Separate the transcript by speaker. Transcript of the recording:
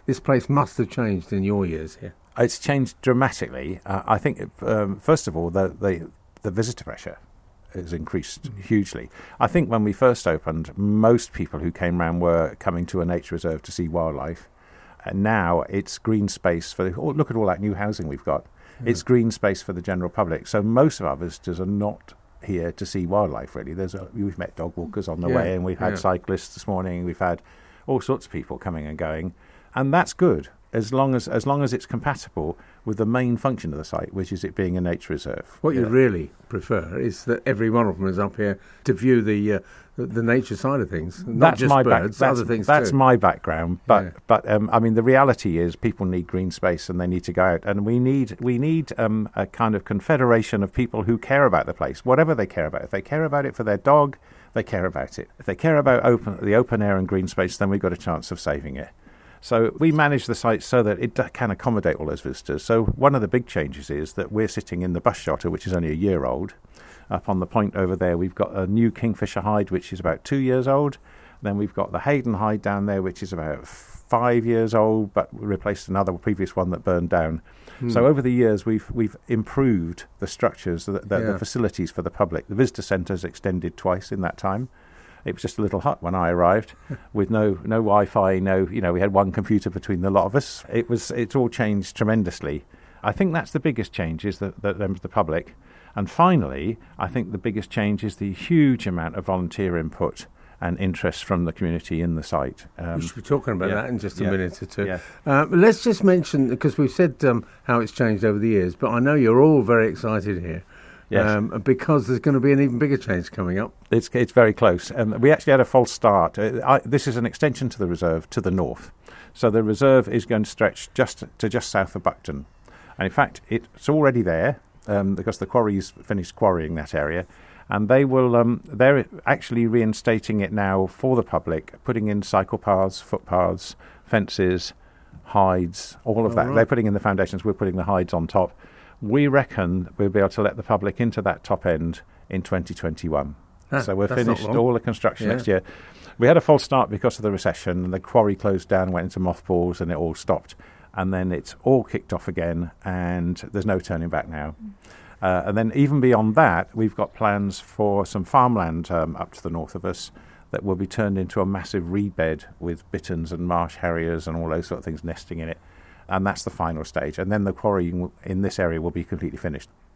Speaker 1: This place must have changed in your years here.
Speaker 2: It's changed dramatically. I think, first of all, the visitor pressure has increased hugely. I think when we first opened, most people who came round were coming to a nature reserve to see wildlife. And now it's green space look at all that new housing we've got. Yeah. It's green space for the general public. So most of our visitors are not here to see wildlife, really. We've met dog walkers on the way, and we've had cyclists this morning. We've had all sorts of people coming and going. And that's good, as long as it's compatible with the main function of the site, which is it being a nature reserve.
Speaker 1: What you really prefer is that every one of them is up here to view the nature side of things, not just birds, other things too.
Speaker 2: That's my background, but I mean, the reality is people need green space and they need to go out, and we need a kind of confederation of people who care about the place, whatever they care about. If they care about it for their dog, they care about it. If they care about the open air and green space, then we've got a chance of saving it. So we manage the site so that it can accommodate all those visitors. So one of the big changes is that we're sitting in the bus shelter, which is only a year old. Up on the point over there, we've got a new kingfisher hide, which is about 2 years old. Then we've got the Hayden hide down there, which is about 5 years old, but we replaced another previous one that burned down. So over the years, we've improved the structures, the facilities for the public. The visitor centre's extended twice in that time. It was just a little hut when I arrived, with no Wi-Fi, we had one computer between the lot of us. It's all changed tremendously. I think that's the biggest change, is the public. And finally, I think the biggest change is the huge amount of volunteer input and interest from the community in the site.
Speaker 1: We should be talking about that in just a minute or two.
Speaker 2: Yeah.
Speaker 1: Let's just mention, because we've said how it's changed over the years, but I know you're all very excited here. Yes. Because there's going to be an even bigger change coming up. It's
Speaker 2: very close. We actually had a false start. This is an extension to the reserve to the north. So the reserve is going to stretch just south of Buckton. And in fact, it's already there because the quarry's finished quarrying that area. And they're actually reinstating it now for the public, putting in cycle paths, footpaths, fences, hides, all of that. Right. They're putting in the foundations. We're putting the hides on top. We reckon we'll be able to let the public into that top end in 2021. So we're finished all the construction next year. We had a false start because of the recession, and the quarry closed down, went into mothballs, and it all stopped. And then it's all kicked off again, and there's no turning back now. And then even beyond that, we've got plans for some farmland up to the north of us that will be turned into a massive reed bed with bitterns and marsh harriers and all those sort of things nesting in it. And that's the final stage. And then the quarry in this area will be completely finished.